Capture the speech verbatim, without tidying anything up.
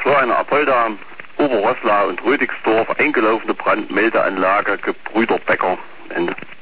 Vor einer Apolda, Oberrosslau und Rödigsdorf eingelaufene Brandmeldeanlage, Gebrüder Becker. Ende.